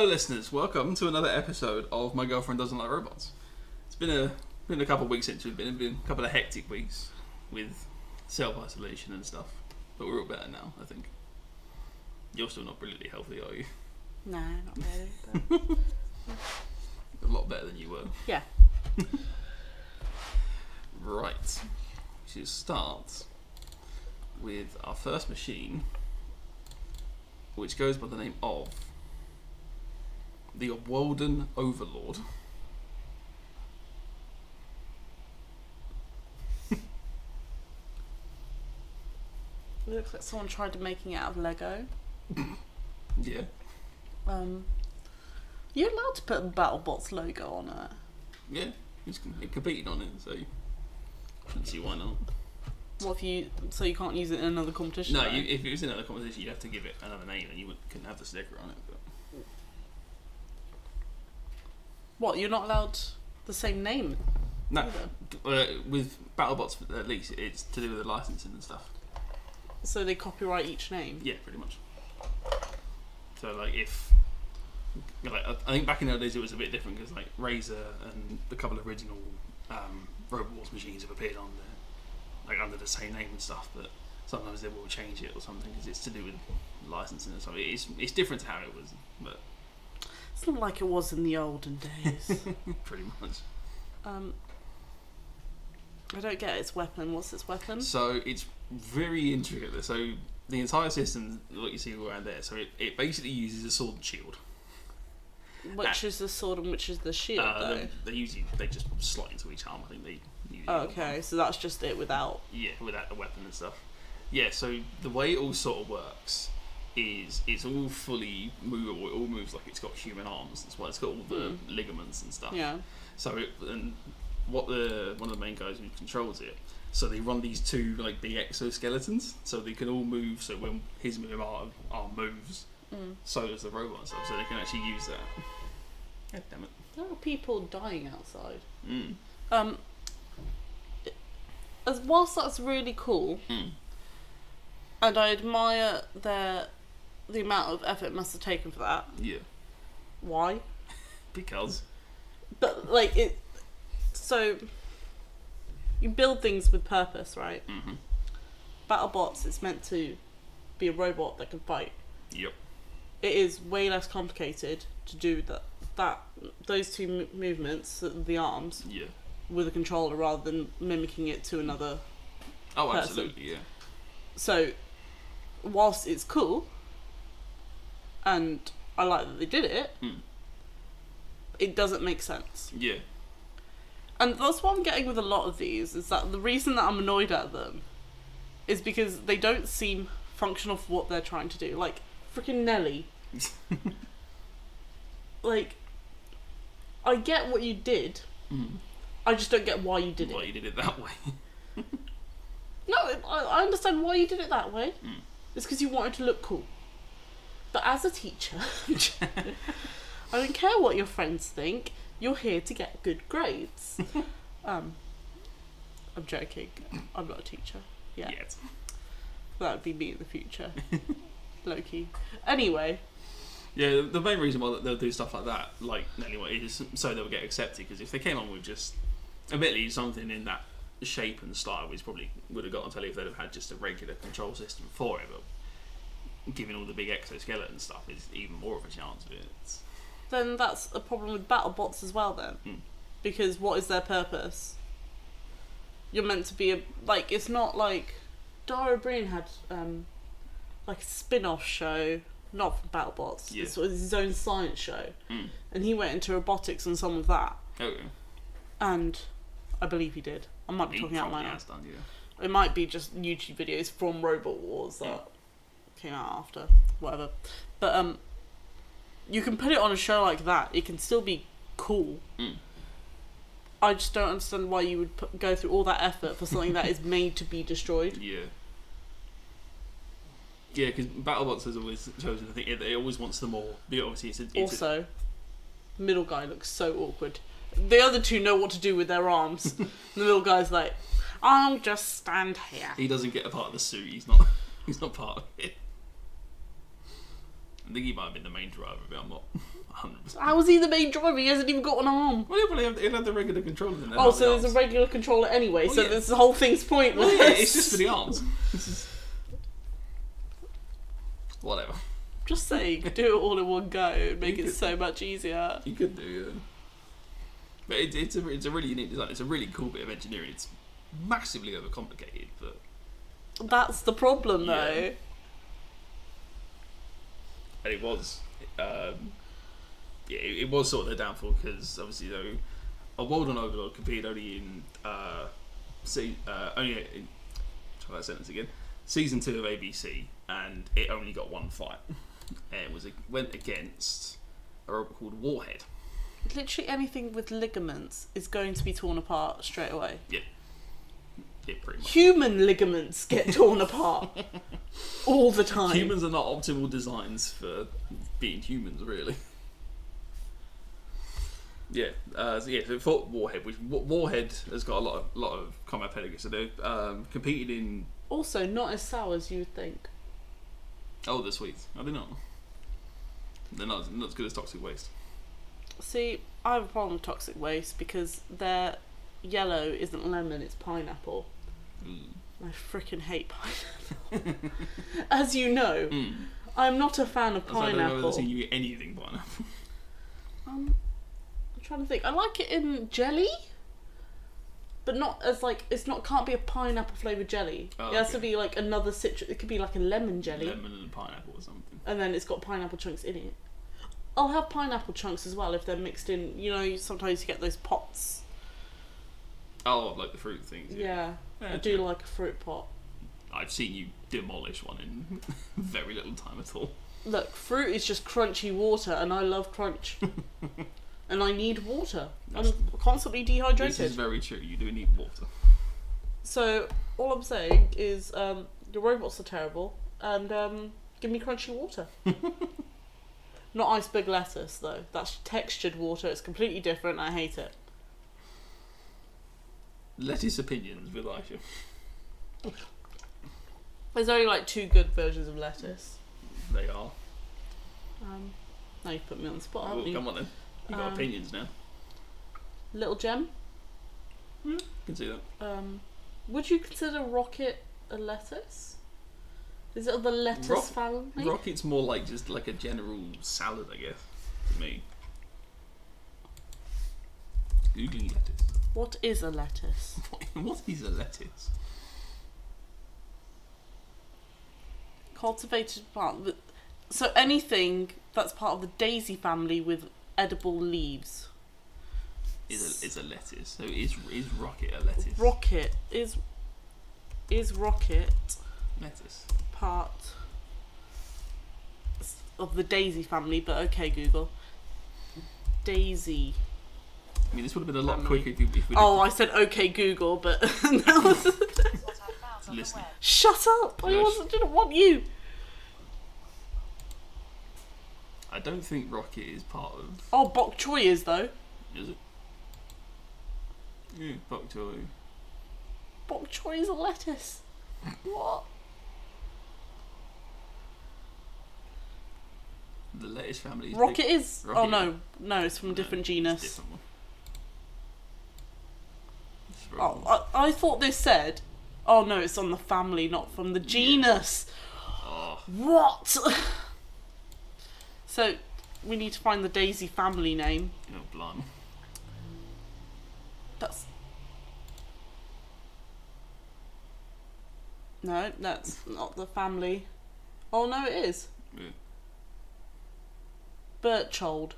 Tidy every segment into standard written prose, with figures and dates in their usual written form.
listeners, welcome to another episode of My Girlfriend Doesn't Like Robots. It's been a couple of weeks since we've been a couple of hectic weeks with self-isolation and stuff, but we're all better now, I think. You're still not brilliantly healthy, are you? No, not really. But... A lot better than you were. yeah. Right. We should start with our first machine, which goes by the name of the Walden Overlord. It looks like someone tried making it out of Lego. Yeah. You're allowed to put a BattleBots logo on it. Yeah. It competed on it, so I don't see why not. What if you... So you can't use it in another competition? No, though? if it was in another competition, you'd have to give it another name, and you couldn't have the sticker on it. But What, you're not allowed the same name? no, with BattleBots at least, it's to do with the licensing and stuff. So they copyright each name? Yeah, pretty much. So like if, like I think back in the old days it was a bit different because like Razer and a couple of original Robot Wars machines have appeared on there, like under the same name and stuff. But sometimes they will change it or something because it's to do with licensing and stuff. It's different to how it was, but It's not like it was in the olden days. pretty much. I don't get its weapon. What's its weapon? So it's very intricate. So the entire system, what you see around there, so it basically uses a sword and shield. Which is the sword and which is the shield, though? They just slot into each arm. I think they use Oh, okay, so that's just it without... Yeah, without the weapon and stuff. Yeah, so the way it all sort of works is it's all fully movable. It all moves like it's got human arms. That's why it's got all the ligaments and stuff. Yeah. So one of the main guys who controls it, so they run these two like big exoskeletons, so they can all move. So when his arm moves, so does the robot and stuff. So they can actually use that. God damn it! There are people dying outside. Mm. Whilst that's really cool, and I admire the amount of effort it must have taken for that. Yeah. Why? Because. But like it, so you build things with purpose, right? Mm-hmm. BattleBots, it's meant to be a robot that can fight. Yep. It is way less complicated to do those two movements, the arms, Yeah. with a controller rather than mimicking it to another Oh, person. absolutely, yeah. So, whilst it's cool, and I like that they did it, it doesn't make sense. Yeah. And that's what I'm getting with a lot of these, is that the reason that I'm annoyed at them is because they don't seem functional for what they're trying to do. Like, freaking Nelly. Like, I get what you did, I just don't get why you did it. Why you did it that way. No, I understand why you did it that way. It's because you wanted to look cool. But as a teacher, I don't care what your friends think. You're here to get good grades. I'm joking. I'm not a teacher. Yeah. Yet. That would be me in the future. Low-key. Anyway. Yeah, the main reason why they'll do stuff like that, like anyway, is so they'll get accepted. Because if they came on with just, admittedly, something in that shape and style, which probably would have got on telly if they'd have had just a regular control system for it. But giving all the big exoskeleton stuff is even more of a chance of it. Then that's a problem with BattleBots as well then. Because what is their purpose? You're meant to be it's not like Dara Breen had like a spin-off show, not from BattleBots. Yeah. It was his own science show. And he went into robotics and some of that. Okay. And I believe he did. I might be He talking out my probably mouth. has done, yeah. It might be just YouTube videos from Robot Wars that came out after, whatever. But you can put it on a show like that. It can still be cool. I just don't understand why you would go through all that effort for something that is made to be destroyed. Yeah. Yeah, because BattleBots has always chosen. I think it always wants the more. Obviously, it's also, middle guy looks so awkward. The other two know what to do with their arms. The middle guy's like, I'll just stand here. He doesn't get a part of the suit. He's not part of it. I think he might have been the main driver, but I'm not 100%. How is he the main driver? He hasn't even got an arm. Well, he'll have the regular controller in there. Oh, so there's a regular controller anyway, so this whole thing's pointless. Well, yeah, it's just for the arms. Whatever. Just saying, do it all in one go and make it so much easier. You could do, yeah. But it's a really unique design. It's a really cool bit of engineering. It's massively overcomplicated, but... That's the problem, though. Yeah. And it was... it was sort of their downfall, because obviously, though, a Walden Overlord competed only in... try that sentence again. Season 2 of ABC, and it only got one fight. And it went against a robot called Warhead. Literally anything with ligaments is going to be torn apart straight away. Yeah. Yeah, pretty much. Human ligaments get torn apart all the time. Humans are not optimal designs for being humans, really. Yeah, so it fought Warhead, which Warhead has got a lot of combat pedigree. So they competed in... Also, not as sour as you would think. Oh, they're sweet. Are they not? They're not as good as Toxic Waste. See, I have a problem with Toxic Waste because their yellow isn't lemon, it's pineapple. I freaking hate pineapple. As you know, I'm not a fan of pineapple. I've never seen you eat anything pineapple. I'm trying to think. I like it in jelly, but not as like can't be a pineapple flavoured jelly. Oh, it has to be like another citrus. It could be like a lemon jelly. Lemon and pineapple or something. And then it's got pineapple chunks in it. I'll have pineapple chunks as well if they're mixed in. You know, sometimes you get those pots. Oh, like the fruit things. Yeah, I do like a fruit pot. I've seen you demolish one in very little time at all. Look, fruit is just crunchy water, and I love crunch. And I need water. I'm constantly dehydrated. This is very true. You do need water. So all I'm saying is, the robots are terrible, and give me crunchy water. Not iceberg lettuce though. That's textured water. It's completely different. I hate it. Lettuce opinions with Aisha. There's only like 2 good versions of lettuce. They are. Now you put me on the spot, Oh, haven't you? come on then. You've got opinions now. Little Gem. Can see that. Would you consider Rocket a lettuce? Is it of the lettuce family? Rocket's more like just like a general salad, I guess, to me. Googling lettuce. What is a lettuce? What is a lettuce? Cultivated plant. So anything that's part of the daisy family with edible leaves. Is a lettuce. So is Rocket a lettuce? Rocket is Rocket Lettuce. part of the daisy family, but okay, Google. Daisy. I mean, this would have been a lot Family. quicker if we Oh, I said okay, Google, but listen. Shut up! I Gosh. didn't want you. I don't think Rocket is part of. Oh, bok choy is though. Is it? Yeah, bok choy. Bok choy is a lettuce. What? The lettuce family. Is Rocket big. is. Rocket Oh no, it's from a different genus. Different one. It's very Oh, I thought this said. Oh no, it's on the family, not from the genus. Oh, What? So we need to find the Daisy family name. you know, blimey. That's. No, that's not the family. Oh no, it is. Yeah. Birchtold.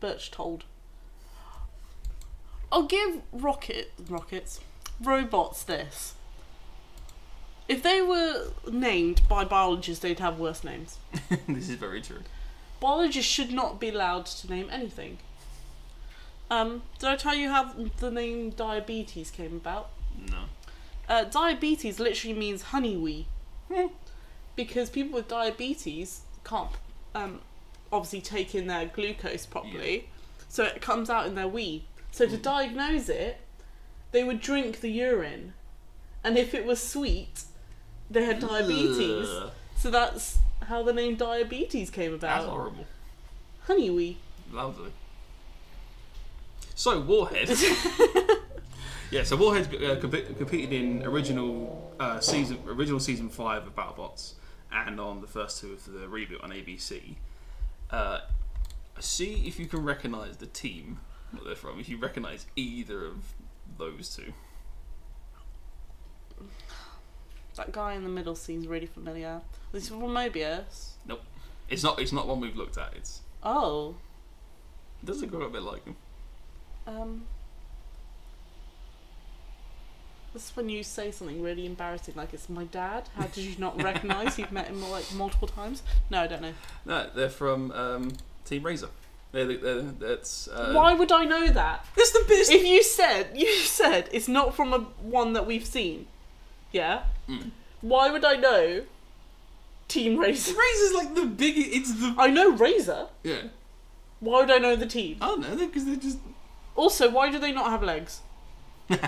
I'll give robots this. If they were named by biologists, they'd have worse names. This is very true. Biologists should not be allowed to name anything. Did I tell you how the name diabetes came about? No. Diabetes literally means honey wee. Because people with diabetes can't obviously take in their glucose properly, so it comes out in their wee. So to diagnose it, they would drink the urine, and if it was sweet, they had diabetes. Ugh. So that's how the name Diabetes came about. That's horrible. Honeywee. Lovely. So, Warhead. Yeah, so Warhead competed in original season 5 of BattleBots, and on the first 2 of the reboot on ABC. See if you can recognise the team that they're from. If you recognise either of those two. That guy in the middle seems really familiar. This is from Mobius. Nope, it's not one we've looked at. It doesn't look a bit like him. This is when you say something really embarrassing, like it's my dad. How did you not recognise you've met him like multiple times? No, I don't know. No, they're from Team Razor. That's. Why would I know that? It's the best. If you said it's not from one that we've seen, yeah. Why would I know? Team Razor. Razor's like the biggest. It's the. I know Razor. Yeah. Why would I know the team? I don't know, because they're just. Also, why do they not have legs? Nice.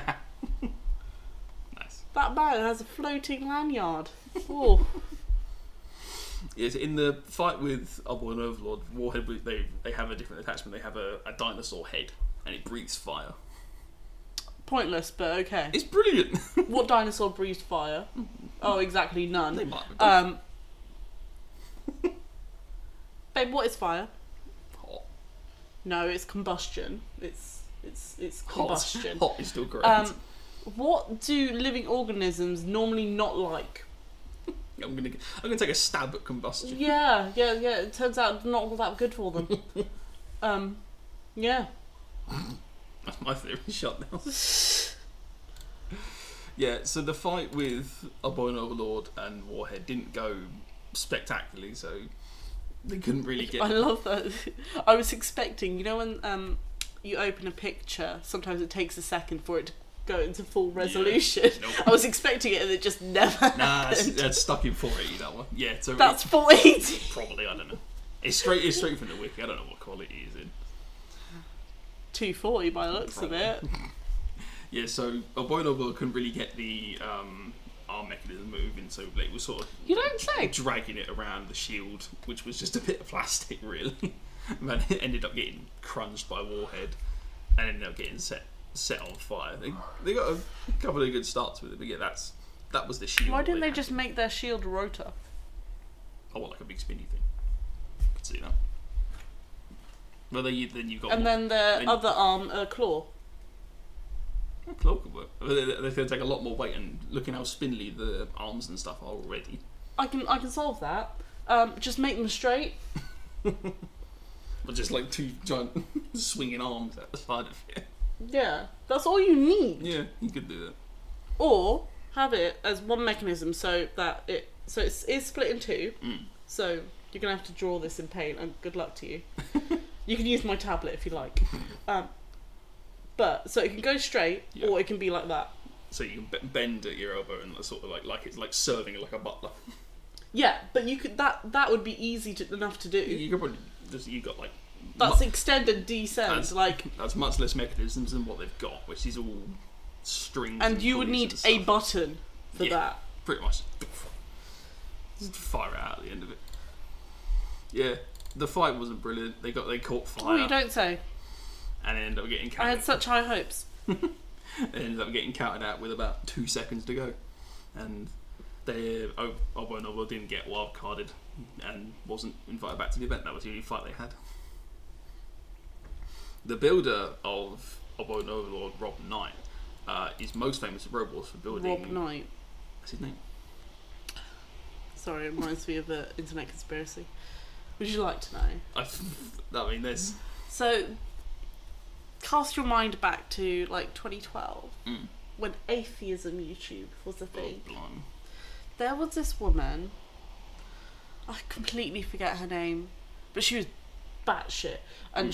That man has a floating lanyard. Oh. Yes, in the fight with Oboe and Overlord, Warhead, they have a different attachment. They have a dinosaur head, and it breathes fire. Pointless, but okay. It's brilliant. What dinosaur breathed fire? Oh, exactly none. They might have done. Babe, what is fire? Hot. No, it's combustion. It's combustion. Hot is still correct. What do living organisms normally not like? I'm gonna take a stab at combustion. Yeah. It turns out not all that good for them. Yeah. That's my theory. Shut now. Yeah. So the fight with Oboe and Overlord and Warhead didn't go spectacularly, so they couldn't really get. I love that. I was expecting, you know, when you open a picture, sometimes it takes a second for it to go into full resolution. Yeah. Nope. I was expecting it and it just never happened. That's stuck in 480, that one. Yeah, so that's 480. Probably, I don't know. It's straight from the wiki. I don't know what quality it's in. 240 by the looks Probably. of it. Yeah, so Oboe and Overlord couldn't really get the arm mechanism moving, so it was sort of You don't say. dragging it around the shield, which was just a bit of plastic, really. And it ended up getting crunched by Warhead, and ended up getting set on fire. They got a couple of good starts with it, but yeah, that was the shield. Why didn't they just make their shield a rotor? Oh, well, like a big spinny thing. I could see that. Well, then you've got. And then the other arm, a claw. A claw could work. They're going to take a lot more weight, and looking how spindly the arms and stuff are already. I can solve that. Just make them straight. But just like two giant swinging arms at the side of it. Yeah, that's all you need. Yeah, you could do that. Or have it as one mechanism so that it's split in two. So you're gonna have to draw this in paint, and good luck to you. You can use my tablet if you like. But so it can go straight, or it can be like that. So you can bend at your elbow and sort of like it's like serving like a butler. Yeah, but you could that would be easy enough to do. You could probably you got like. That's extend and descend. That's much less mechanisms than what they've got, which is all strings. And you would need a button for that. Pretty much. Just fire it out at the end of it. Yeah, the fight wasn't brilliant. They caught fire. Oh, you don't say. And ended up getting counted. I had such high hopes. They ended up getting counted out with about 2 seconds to go, and Oboe and Overlord didn't get wild carded and wasn't invited back to the event. That was the only fight they had. The builder of Oboe and Overlord, Rob Knight, is most famous at Road Wars for building. Rob Knight. That's his name. Sorry, it reminds me of an internet conspiracy. Would you like to know? I mean, there's. So, cast your mind back to like 2012, when atheism YouTube was a thing. Oh, blimey. There was this woman. I completely forget her name, but she was batshit, and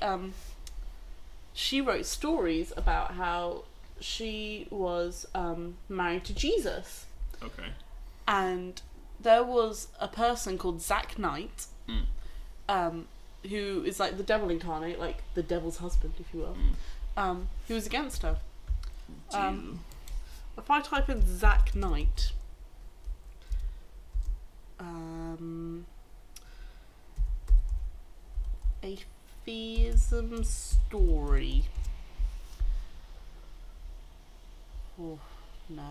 she wrote stories about how she was married to Jesus. Okay. And there was a person called Zack Knight, who is like the devil incarnate, like the devil's husband, if you will, who was against her. If I type in Zack Knight, atheism story. Oh, no.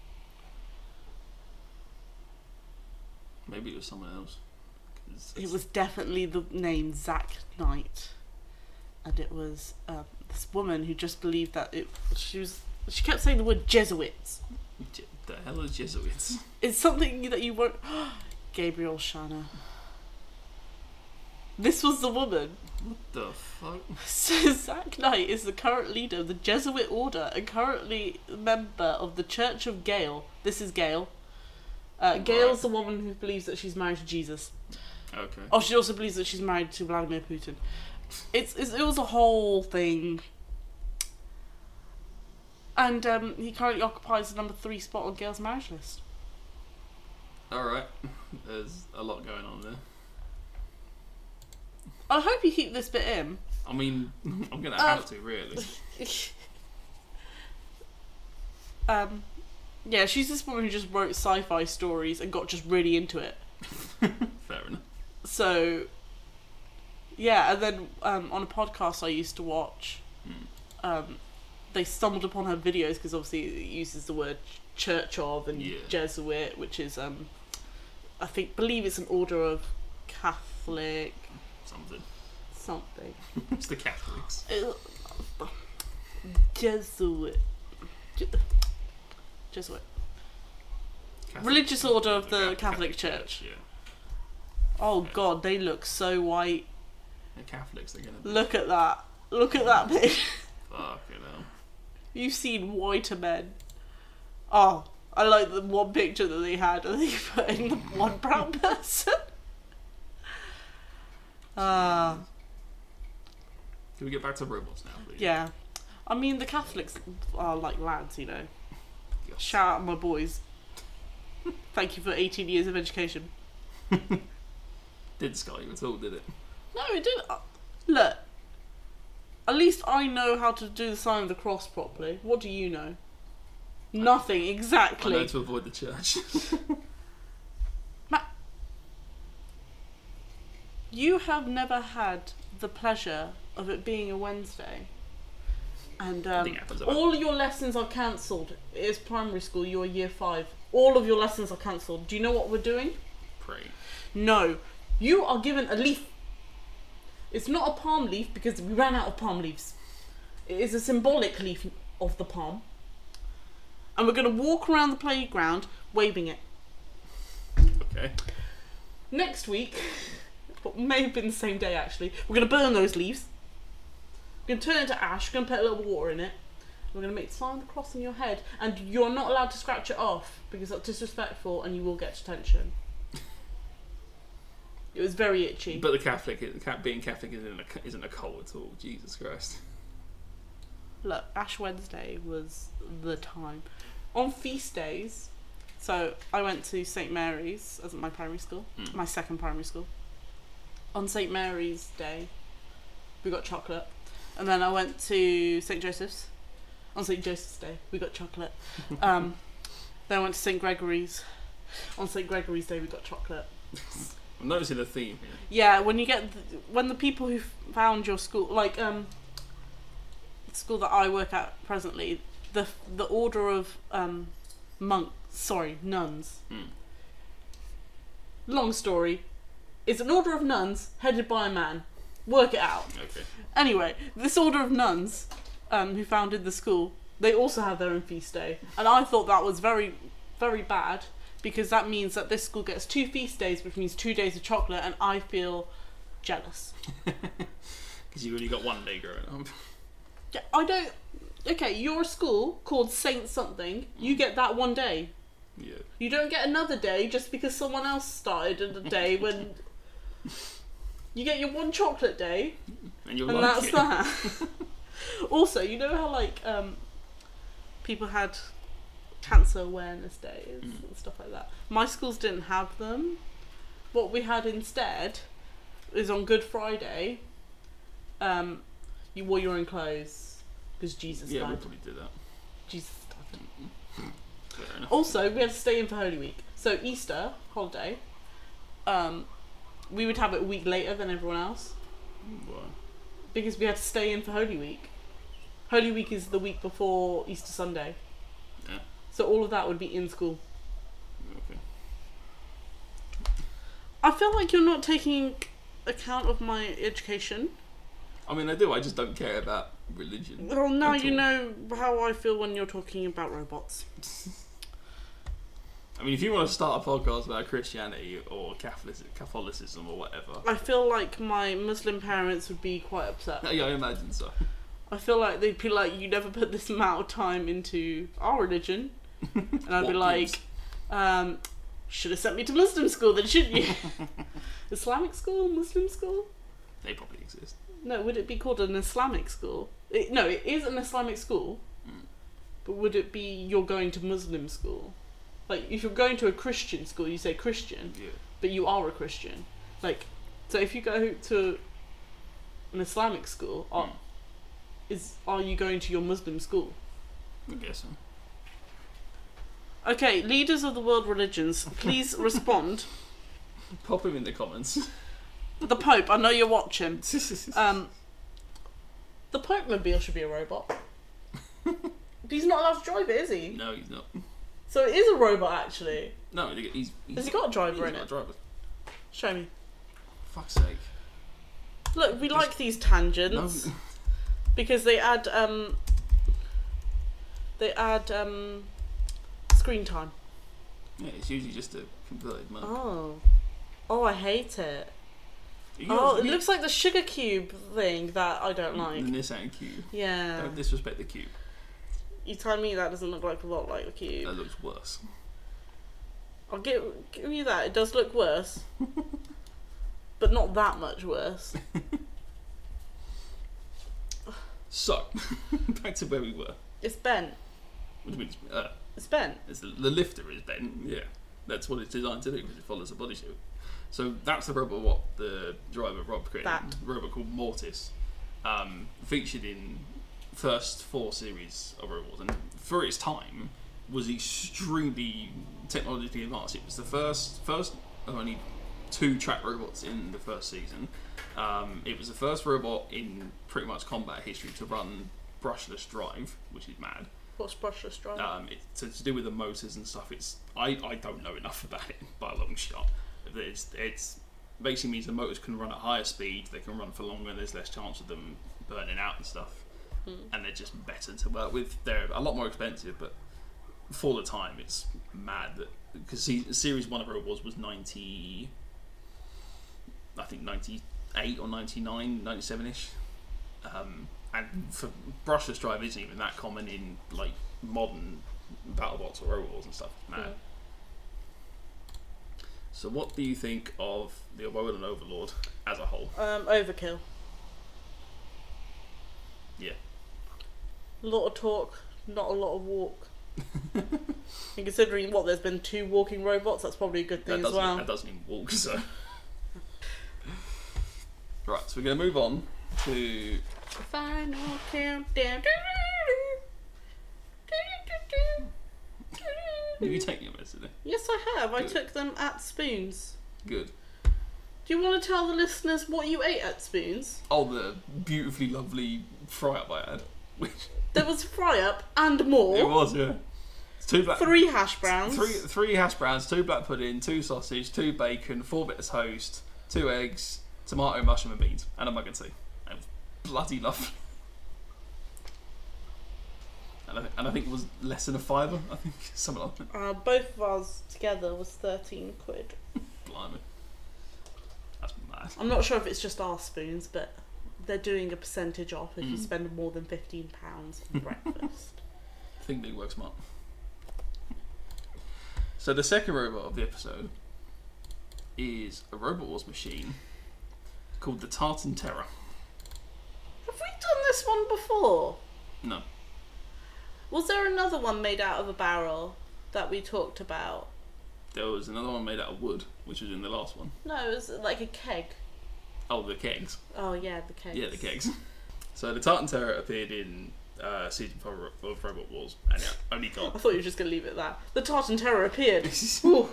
Maybe it was someone else. It was definitely the name Zack Knight. And it was this woman who just believed that she kept saying the word Jesuits. The hell is Jesuits? It's something that you won't... Gabriel Shanna. This was the woman. What the fuck? So Zack Knight is the current leader of the Jesuit order and currently a member of the Church of Gail. This is Gail. Gail's the woman who believes that she's married to Jesus. Okay. Oh, she also believes that she's married to Vladimir Putin. It was a whole thing. And he currently occupies the number 3 spot on Gail's marriage list. Alright. There's a lot going on there. I hope you keep this bit in. I mean, I'm going to have to, really. Yeah, she's this woman who just wrote sci-fi stories and got just really into it. Fair enough. So, yeah, and then on a podcast I used to watch, they stumbled upon her videos because obviously it uses the word Church of and Jesuit, which is, believe it's an order of Catholic... Something. It's the Catholics. Jesuit. Catholic. Religious order of the Catholic Church. Yeah. Oh god, they look so white. The Catholics are gonna be... Look at that. Look at that picture. Fucking hell. You've seen whiter men. Oh, I like the one picture that they had and they put in the one brown person. Can we get back to robots now, please? Yeah. I mean, the Catholics are like lads, you know. Yes. Shout out my boys. Thank you for 18 years of education. Didn't scar you at all, did it? No, it didn't. Look. At least I know how to do the sign of the cross properly. What do you know? Nothing, exactly. I know to avoid the church. You have never had the pleasure of it being a Wednesday. And all your lessons are cancelled. It is primary school, you're year 5. All of your lessons are cancelled. Do you know what we're doing? Pray. No. You are given a leaf. It's not a palm leaf because we ran out of palm leaves. It is a symbolic leaf of the palm. And we're going to walk around the playground waving it. Okay. Next week, what may have been the same day actually, we're going to burn those leaves. We're going to turn it into ash, we're going to put a little water in it. We're going to make the sign of the cross on your head. And you're not allowed to scratch it off because that's disrespectful and you will get detention. It was very itchy. But being Catholic isn't a cult at all. Jesus Christ. Look, Ash Wednesday was the time. On feast days, so I went to St Mary's as my primary school, my second primary school. On St Mary's Day, we got chocolate. And then I went to St Joseph's. On St Joseph's Day, we got chocolate. Then I went to St Gregory's. On St Gregory's Day, we got chocolate. I'm noticing a theme here. Yeah, when the people who found your school, like the school that I work at presently, the order of nuns. Long story. It's an order of nuns headed by a man. Work it out. Okay. Anyway, this order of nuns who founded the school, they also have their own feast day, and I thought that was very, very bad. Because that means that this school gets 2 feast days, which means 2 days of chocolate, and I feel jealous. Because you only got 1 day growing up. Yeah, I don't... Okay, you're a school called Saint something, you get that 1 day. Yeah. You don't get another day just because someone else started a day when... You get your 1 chocolate day, and that's that. Also, you know how, like, people had... Cancer Awareness Days and stuff like that. My schools didn't have them. What we had instead is on Good Friday, you wore your own clothes because Jesus died. Yeah, we probably did that. Jesus died. Fair enough. Also, we had to stay in for Holy Week. So Easter holiday, we would have it a week later than everyone else. Why? Because we had to stay in for Holy Week. Holy Week is the week before Easter Sunday. Yeah. So all of that would be in school. Okay. I feel like you're not taking account of my education. I mean, I do. I just don't care about religion. Well, now at you all. know how I feel when you're talking about robots. I mean, if you want to start a podcast about Christianity or Catholicism or whatever, I feel like my Muslim parents would be quite upset. yeah, I imagine so. I feel like they'd be like, you never put this amount of time into our religion. And I'd be What like, should have sent me to Muslim school then, shouldn't you? Islamic school? Muslim school? They probably exist. No, would it be called an Islamic school? No, it is an Islamic school. But would it be you're going to Muslim school? Like, if you're going to a Christian school, you say Christian, Yeah. but you are a Christian. Like, so if you go to an Islamic school, are you going to your Muslim school? I guess so. Okay, leaders of the world religions, please respond. Pop him in the comments. The Pope, I know you're watching. The Pope mobile should be a robot. He's not allowed to drive it, is he? No, he's not. So it is a robot, actually. No, he's Has he got a driver in got it? a driver. Show me. Fuck's sake. Look, we like these tangents No. because they add screen time. Yeah, it's usually just a converted mark. Oh, I hate it. You Oh, also- it looks like the sugar cube thing that I don't like. The Nissan Cube. Yeah. Don't disrespect the Cube. You tell me that doesn't look like a lot like the cube. That looks worse. I'll give you that. It does look worse. But not that much worse. So, back to where we were. It's bent. Which means, It's bent. it's the lifter is bent. Yeah, that's what it's designed to do because it follows the body shape. So that's the robot what the driver Rob created. That. A robot called Mortis, featured in first 4 series of robots, and for its time was extremely technologically advanced. It was the first of only 2 track robots in the first season. It was the first robot in pretty much combat history to run brushless drive, which is mad. What's brushless drive? It's to do with the motors and stuff. I don't know enough about it by a long shot. It's basically means the motors can run at higher speed, they can run for longer, and there's less chance of them burning out and stuff. And they're just better to work with. They're a lot more expensive, but for the time, it's mad that because series 1 of robots was 98 or 99, 97ish. And for brushless drive isn't even that common in like modern BattleBots or robots and stuff. Mad. Yeah. So what do you think of the Woden Overlord as a whole? Overkill. Yeah. A lot of talk, not a lot of walk. And considering there's been 2 walking robots, that's probably a good thing as well. That doesn't even walk, so. Right, so we're going to move on to. Final countdown. Did you take your medicine? Yes, I have. I Good. took them at Spoons. Good. Do you want to tell the listeners what you ate at Spoons? Oh, the beautifully lovely fry-up I had. Which There was fry up and more. it was, yeah. It's 2 black. 3 hash browns. Three hash browns, 2 black pudding, 2 sausage, 2 bacon, 4 bits of toast, 2 eggs, tomato, mushroom and beans, and a mug of tea. It was bloody lovely. And I think it was less than a £5, I think, something like that. Both of ours together was 13 quid. Blimey. That's mad. I'm not sure if it's just our Spoons, but they're doing a percentage off if you spend more than £15 for breakfast. I think they work smart. So the second robot of the episode is a Robot Wars machine called the Tartan Terror. Have we done this one before? No. Was there another one made out of a barrel that we talked about? There was another one made out of wood, which was in the last one. No, it was like a keg. Oh, the kegs. Oh yeah, the kegs. Yeah, the kegs. So the Tartan Terror appeared in season 5 of Robot Wars, and it only I got. thought you were just going to leave it at that. The Tartan Terror appeared. Ooh.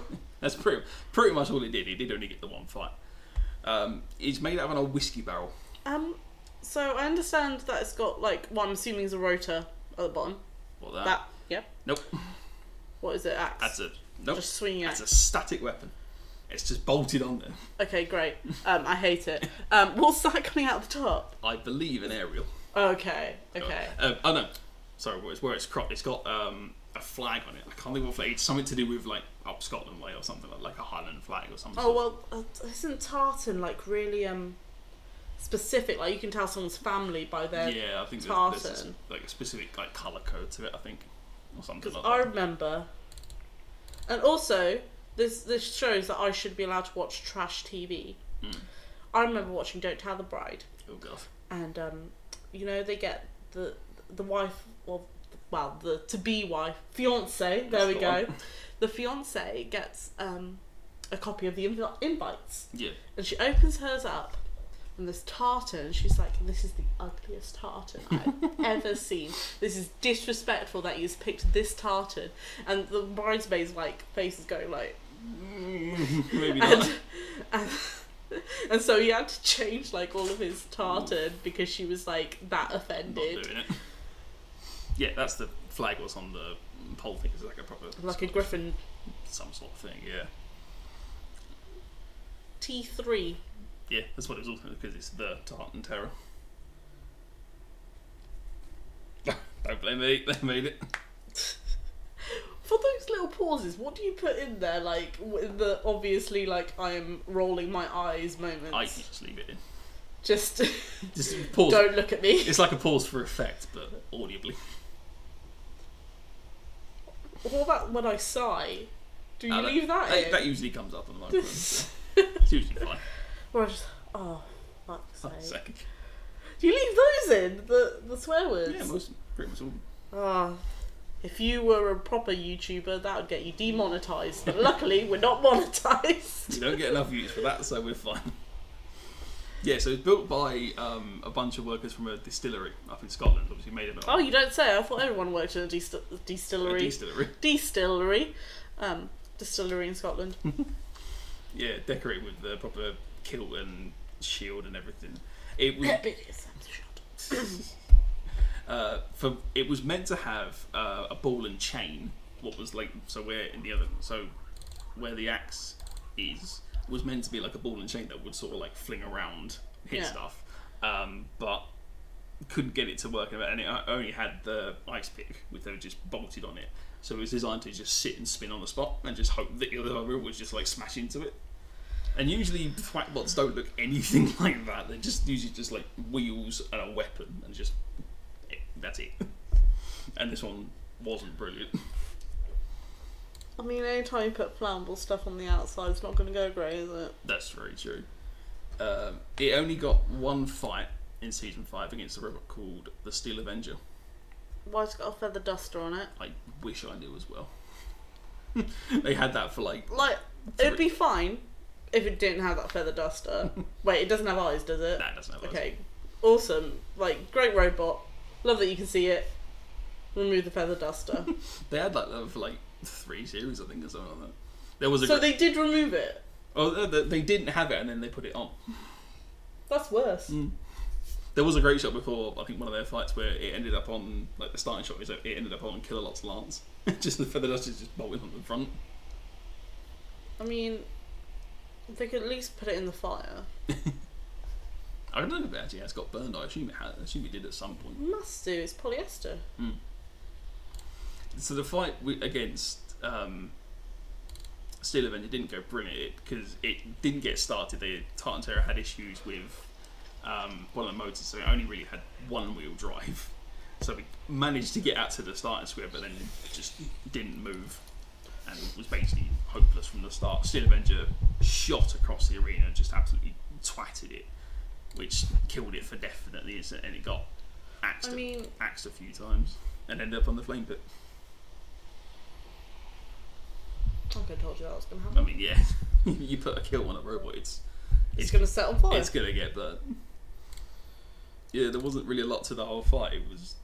That's pretty much all it did. It did only get the one fight. It's made out of an old whiskey barrel. So I understand that it's got like what I'm assuming is a rotor at the bottom. What that? Yeah. Nope. What is it? Axe. Nope. Just swinging axe. That's a static weapon. It's just bolted on there. Okay, great. I hate it. What's that coming out the top? I believe an aerial. Okay. Oh no, sorry. Where it's cropped. It's got a flag on it. I can't think what flag. It's something to do with like up Scotland way or something like a Highland flag or something. Oh well, isn't tartan like really specific? Like you can tell someone's family by their I think tartan. there's like a specific like colour code to it. I think or something like I that. remember, and also this shows that I should be allowed to watch trash TV. I remember watching Don't Tell the Bride. Oh god. And you know they get the wife well the to be wife fiance. There we go. The fiance gets a copy of the invites. Yeah. And she opens hers up, and this tartan. She's like, "This is the ugliest tartan I've ever seen. This is disrespectful that he's picked this tartan." And the bridesmaids like faces going like, maybe not. And so he had to change like all of his tartan because she was like that offended. Not doing it. Yeah, that's the flag was on the pole thing. It's like a proper Like a griffin. Some sort of thing, yeah. T3. Yeah, that's what it was also because it's the Tartan Terror. Don't blame me, they made it. For those little pauses, what do you put in there? Like with the obviously like I am rolling my eyes moments. I can just leave it in. Just pause. Don't look at me. It's like a pause for effect, but audibly. What about when I sigh? Do you leave that in? That usually comes up on the microphone. So it's usually fine. Or I just fuck's sake. Do you leave those in the swear words? Yeah, pretty much all. Ah. If you were a proper YouTuber, that would get you demonetized. But luckily, we're not monetized. You don't get enough views for that, so we're fine. Yeah, so it's built by a bunch of workers from a distillery up in Scotland. Obviously, made it. Oh, you don't say. I thought everyone worked in a distillery. Distillery in Scotland. Yeah, decorated with the proper kilt and shield and everything. It was. It was meant to have a ball and chain. What was like where the axe is was meant to be like a ball and chain that would sort of like fling around, hit stuff, but couldn't get it to work. And it only had the ice pick, which they were just bolted on it. So it was designed to just sit and spin on the spot and just hope that the other wheel would just like smash into it. And usually Thwackbots don't look anything like that. They're just usually just like wheels and a weapon and just that's it. And this one wasn't brilliant. I mean, anytime you put flammable stuff on the outside, it's not going to go great, is it? That's very true. It only got one fight in Season 5 against a robot called the Steel Avenger. Why it's got a feather duster on it? I wish I knew as well. They had that for like... It'd be fine if it didn't have that feather duster. Wait, it doesn't have eyes, does it? Nah, it doesn't have eyes. Okay, awesome. Like, great robot. Love that you can see it. Remove the feather duster. They had that for like 3 series, I think, or something like that. There was they did remove it? Oh, they didn't have it and then they put it on. That's worse. There was a great shot before, I think, one of their fights where it ended up on, like the starting shot, it ended up on Killalot's lance. Just the feather duster just bolted on the front. I mean, they could at least put it in the fire. I don't know if it actually has got burned. I assume it had. I assume it did at some point. Must do. It's polyester. So the fight against Steel Avenger didn't go brilliant because it didn't get started. The Tartan Terror had issues with one of the motors, so it only really had one-wheel drive. So we managed to get out to the starting square, but then it just didn't move and was basically hopeless from the start. Steel Avenger shot across the arena and just absolutely twatted it, which killed it for definitely, and it got axed a few times and ended up on the flame pit. I could have told you that was going to happen. I mean, yeah, you put a kill on a robot, it's going to set on fire. It's going to get burnt. Yeah, there wasn't really a lot to the whole fight. It was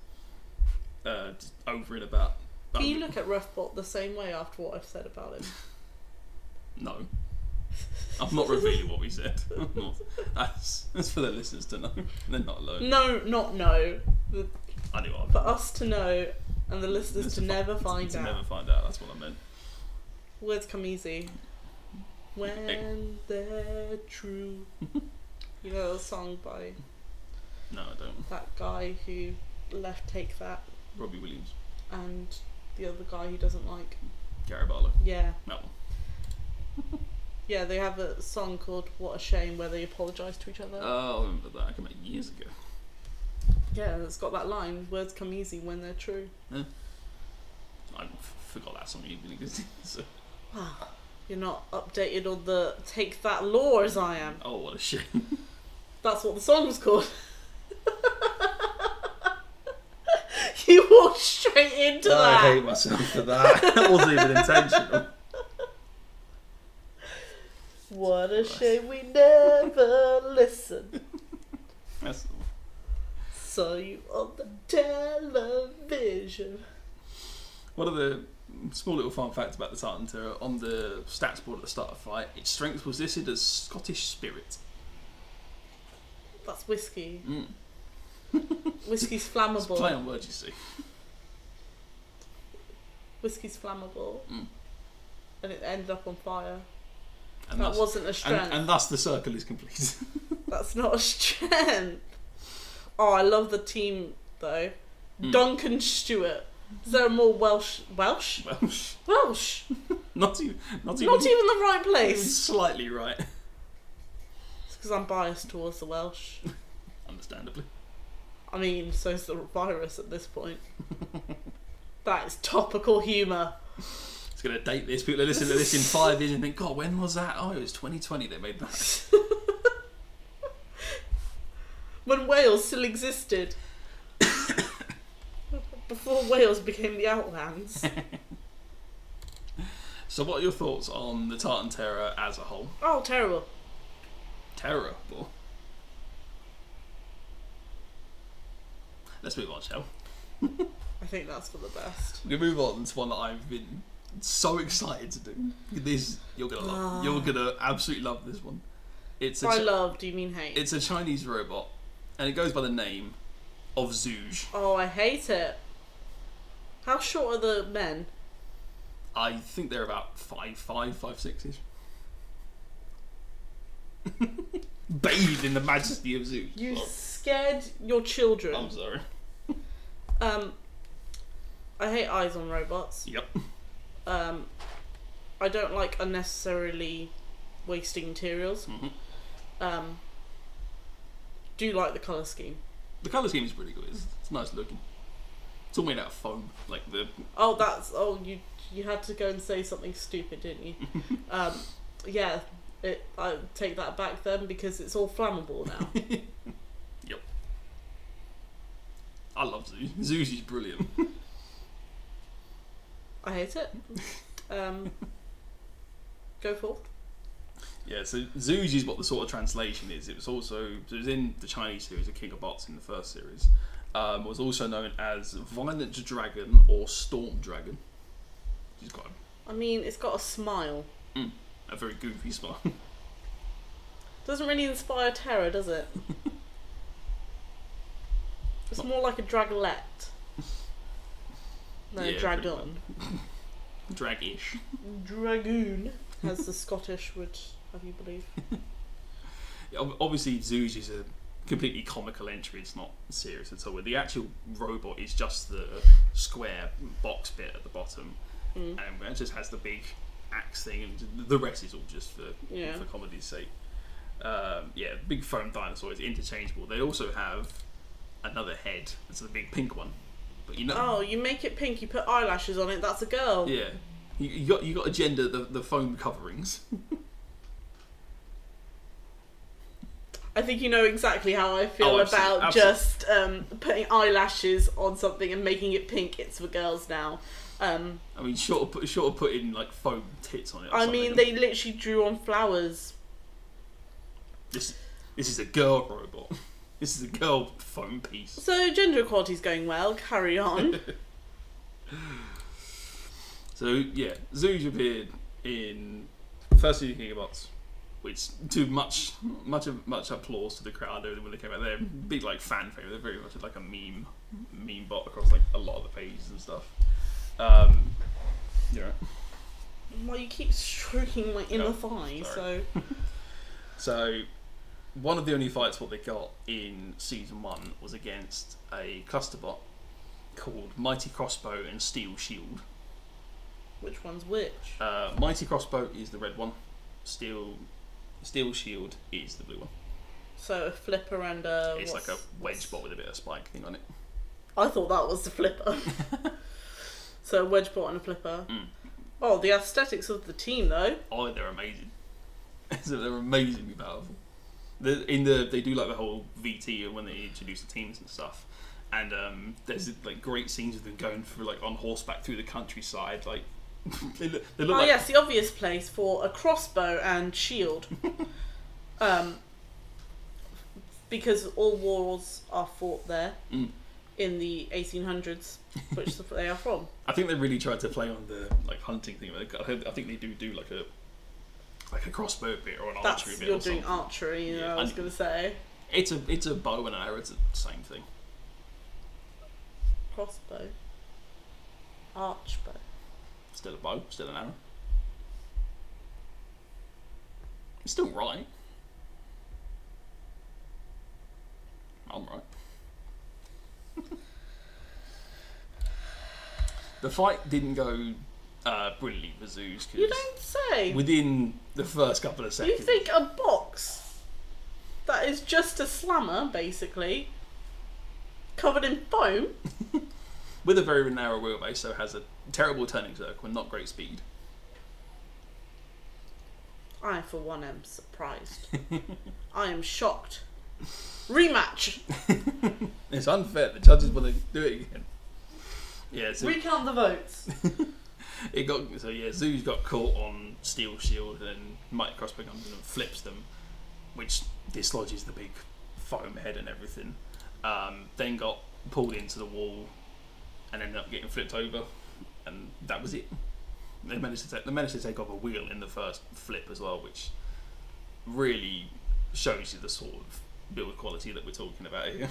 just over and about. Do you look at Roughbot the same way after what I've said about him? No. I'm not revealing what we said. I'm not. That's for the listeners to know. They're not alone. No, not know. I knew what I For meant. us to know and the listeners to never find To out. never find out, that's what I meant. Words come easy. When they're true. You know a song by No, I don't. that guy who left Take That Robbie Williams. and the other guy he doesn't like. Gary Barlow. Yeah. That one. Yeah, they have a song called What a Shame where they apologise to each other. Oh, I remember that. I came out years ago. Yeah, it's got that line, words come easy when they're true. I forgot that song even existed. So. Wow. You're not updated on the Take That lore as I am. Oh, what a shame. That's what the song's called. You walked straight into that. I hate myself for that. That wasn't even intentional. What a shame we never listened. That's Saw you on the television. one of the small little fun facts about the Tartan Terror. On the stats board at the start of the fight, its strength was listed as Scottish Spirit. That's whiskey. Mm. Whiskey's It's flammable. play on words, you see. Whiskey's flammable. Mm. And it ended up on fire. And That thus, wasn't a strength. and thus the circle is complete. That's not a strength. Oh, I love the team though. Mm. Duncan Stewart. Is there a more Welsh? Welsh. Welsh. Not even Not even the right even place. slightly right. It's because I'm biased towards the Welsh. Understandably. I mean, so's the virus at this point. That is topical humour. It's going to date this. People are listening to this in 5 years and think, God, when was that? Oh, it was 2020 they made that. When Wales still existed. Before Wales became the Outlands. So what are your thoughts on the Tartan Terror as a whole? Oh, terrible. Terrible. Let's move on, shall we? I think that's for the best. We're going to move on to one that I've been so excited to do. This, you're going to love. You're going to absolutely love this one. It's By love, do you mean hate? It's a Chinese robot, and it goes by the name of Zooge. Oh, I hate it. How short are the men? I think they're about 5'5", 5'6". Bathed in the majesty of Zooge. You Oh, scared your children. I'm sorry. I hate eyes on robots. Yep. I don't like unnecessarily wasting materials. Mm-hmm. Do like the colour scheme. The colour scheme is pretty good. It's nice looking. It's all made out of foam, like the. Oh, you had to go and say something stupid, didn't you? Yeah, I take that back then because it's all flammable now. Yep. I love Zooge. Zooge is brilliant. I hate it. Go forth. Yeah, so Zooge is what the sort of translation is. It was in the Chinese series of King of Bots in the first series. Was also known as Violent Dragon or Storm Dragon. She's got I mean, it's got a smile. a very goofy smile. Doesn't really inspire terror, does it? It's more like a dragonette than Yeah, a dragon. Drag-ish. Dragoon, as the Scottish would have you believe. Obviously, Zooge is a completely comical entry. It's not serious at all. The actual robot is just the square box bit at the bottom, and it just has the big axe thing, and the rest is all just for comedy's sake. Big foam dinosaur is interchangeable. They also have another head. It's the big pink one, but Oh, you make it pink. You put eyelashes on it. That's a girl. Yeah, you got to gender the foam coverings. I think you know exactly how I feel about absolutely. just putting eyelashes on something and making it pink. It's for girls now. I mean, short of putting like foam tits on it. Or I something. mean, they literally drew on flowers. This is a girl robot. This is a girl foam piece. So gender equality's going well. Carry on. So yeah, Zooge appeared in first two Gigabots, which to much applause to the crowd when they came out. They're big like fan favorite. They're very much like a meme bot across like a lot of the pages and stuff. Yeah. Well, you keep stroking my inner thigh, sorry. so. So, one of the only fights what they got in season 1 was against a cluster bot called Mighty Crossbow and Steel Shield. Which one's which? Mighty Crossbow is the red one. Steel Shield is the blue one. So a flipper and a... It's like a wedge bot with a bit of spike thing on it. I thought that was the flipper. So a wedge bot and a flipper. Mm. Oh, the aesthetics of the team though. Oh, they're amazing. So they're amazingly powerful. They do like the whole VT when they introduce the teams and stuff. And there's like great scenes of them going through like on horseback through the countryside. Like they look like... yes, the obvious place for a crossbow and shield. Because all wars are fought there in the 1800s, which they are from. I think they really tried to play on the like hunting thing. I think they do like a crossbow bit or an archery bit. You're or doing something. archery, I was going to say. It's a bow and an arrow. It's the same thing. Crossbow. Archbow. Still a bow, still an arrow. It's still right. I'm right. The fight didn't go brilliantly for Zeus. You don't say. Within the first couple of seconds. You think a box that is just a slammer, basically, covered in foam, with a very narrow wheelbase, so has a terrible turning circle and not great speed. I, for one, am surprised. I am shocked. Rematch! It's unfair. The judges want to do it again. Yeah, so recount the votes. Zeus got caught on Steel Shield, and Mighty Crossbow comes in and flips them, which dislodges the big foam head and everything. Then got pulled into the wall and ended up getting flipped over, and that was it. They managed to take off a wheel in the first flip as well, which really shows you the sort of build quality that we're talking about here.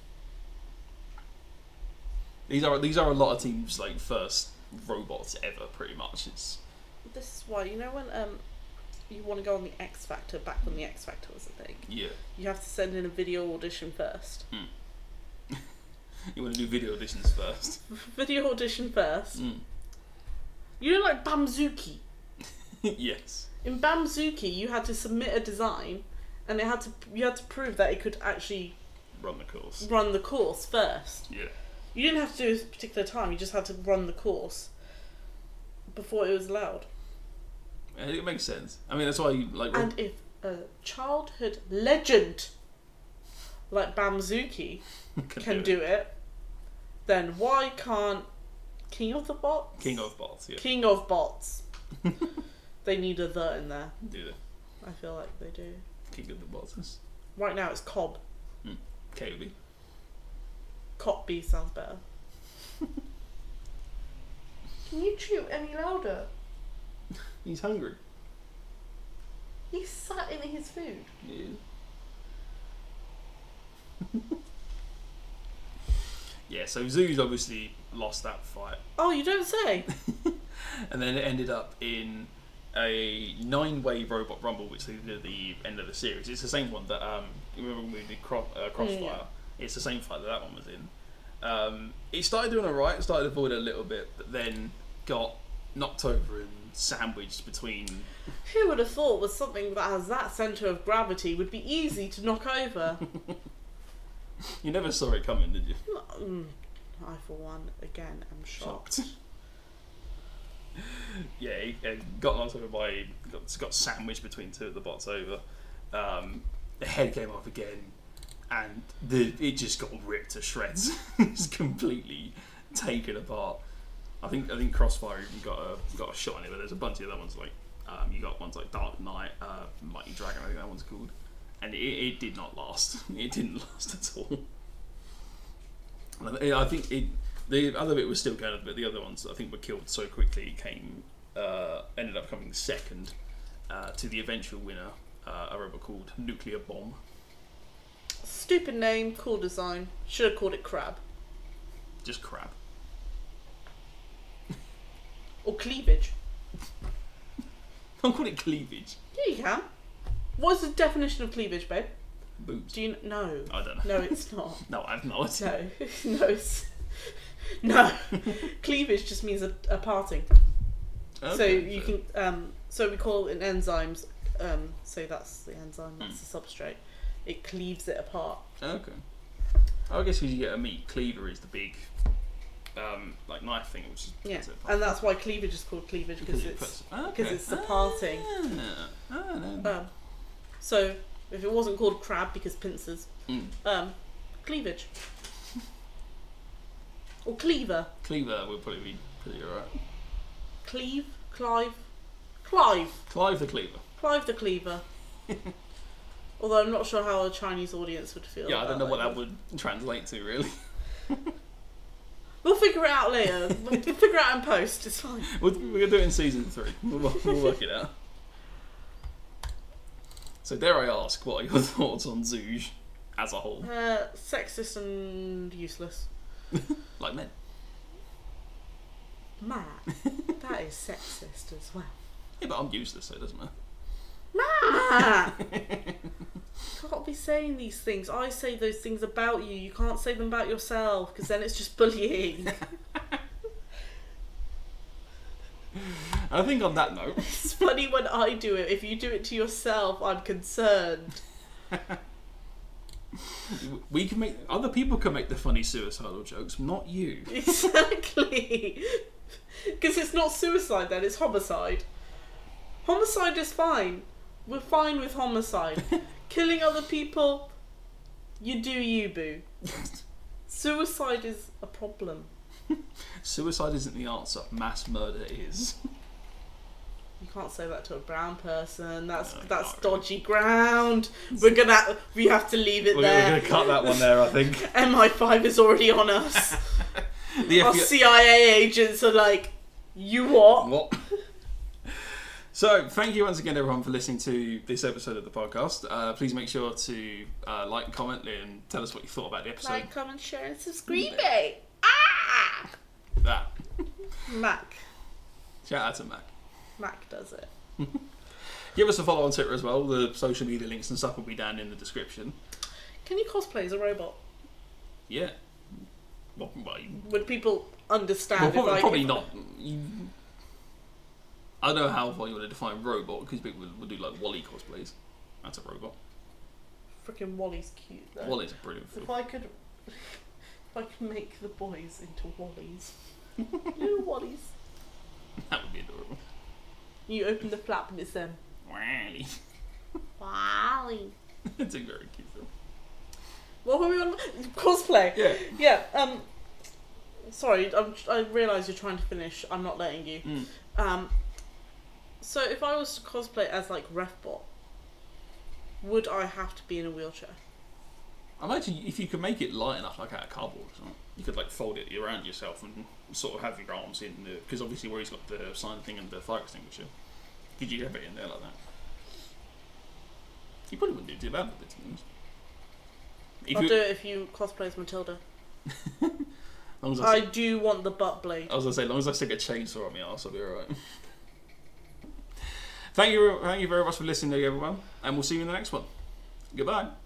These are a lot of teams' like first robots ever, pretty much. This is why, you know, when you want to go on the X Factor, back when the X Factor was a thing. Yeah. You have to send in a video audition first. You want to do video auditions first. Video audition first. You know, like Bamzuki. Yes. In Bamzuki, you had to submit a design, and you had to prove that it could actually run the course first. Yeah. You didn't have to do a particular time. You just had to run the course before it was allowed. It makes sense. I mean, that's why you like. And if a childhood legend like Bamzuki can do it, then why can't King of the Bots? King of Bots, yeah. King of Bots. They need a the in there. Do they? I feel like they do. King of the Bots. Right now it's Cobb. KOB. Copby sounds better. Can you chew any louder? He's hungry. He's sat in his food. Yeah. Yeah, so Zeus obviously lost that fight. Oh, you don't say. And then it ended up in a 9-way robot rumble, which they did at the end of the series. It's the same one that remember when we did Crossfire. Yeah. It's the same fight that one was in. It started doing alright, it started avoiding a little bit, but then got knocked over and sandwiched between. Who would have thought with something that has that centre of gravity would be easy to knock over? You never saw it coming, did you? I, for one, again, am shocked. Yeah, he got knocked over by. Got sandwiched between two of the bots over. The head came off again, and it just got ripped to shreds. It's completely taken apart. I think Crossfire even got a shot in it, but there's a bunch of other ones like you got ones like Dark Knight, Mighty Dragon, I think that one's called, and it did not last. It didn't last at all. I think the other bit was still going, but the other ones I think were killed so quickly. It ended up coming second, to the eventual winner, a robot called Nuclear Bomb. Stupid name, cool design. Should have called it Crab. Just crab. Or Cleavage. Don't call it Cleavage. Yeah, you can. What is the definition of cleavage, babe? Boobs. Do you know? I don't know. No, it's not. No, I have no idea. No, no, no. Cleavage just means a parting. Okay, So you can. So we call it in enzymes. So that's the enzyme. That's the substrate. It cleaves it apart. Okay. I guess because you get a meat cleaver is the big, like knife thing, which is Yeah, and that's why cleavage is called cleavage because it's the parting. No. So if it wasn't called crab because pincers, cleavage or cleaver. Cleaver would probably be pretty alright. Clive Clive the Cleaver. Clive the Cleaver. Although I'm not sure how a Chinese audience would feel. Yeah, I don't know what that language. would translate to really. We'll figure it out later. We'll figure it out in post. It's fine. We're gonna do it in season 3. We'll work it out. So dare I ask, what are your thoughts on Zooj as a whole? Sexist and useless. Like men. Matt, that is sexist as well. Yeah, but I'm useless, so it doesn't matter. Matt! You can't be saying these things. I say those things about you. You can't say them about yourself because then it's just bullying. I think on that note, It's funny when I do it. If you do it to yourself, I'm concerned. we can make other people can make the funny suicidal jokes, not you. Exactly. Because it's not suicide then, it's homicide. Homicide is fine. We're fine with homicide. Killing other people, you do you, boo. Suicide is a problem. Suicide isn't the answer. Mass murder is. You can't say that to a brown person. That's No, that's not really. dodgy ground. We have to leave it We're there. going to cut that one there, I think. MI5 is already on us. The Our FBI CIA agents are like, you what? What? So, thank you once again, everyone, for listening to this episode of the podcast. Please make sure to like, comment, and tell us what you thought about the episode. Like, comment, share, and subscribe. Ah! That. Mac. Shout out to Mac. Mac does it. Give us a follow on Twitter as well. The social media links and stuff will be down in the description. Can you cosplay as a robot? Yeah. Well, Would people understand probably not. I don't know how far you want to define robot, because people would do like Wally cosplays. That's a robot. Freaking Wally's cute though. Wally's a brilliant film. If I could make the boys into Wallys. Little Wallys. That would be adorable. You open the flap and it's them. Wally. Wally. It's a very cute film. What were we on? Cosplay. Yeah. Yeah. Sorry, I realise you're trying to finish. I'm not letting you. So if I was to cosplay as like Refbot, would I have to be in a wheelchair? I imagine if you could make it light enough, like out of cardboard or something, you could like fold it around yourself and sort of have your arms in the, because obviously where he's got the sign thing and the fire extinguisher, could you have it in there like that? You probably wouldn't do too bad with it, to be honest. I'll do it if you cosplay as Matilda. As long as I do want the butt blade. I was gonna say, as long as I stick a chainsaw on my arse, I'll be alright. Thank you very much for listening, everyone, and we'll see you in the next one. Goodbye.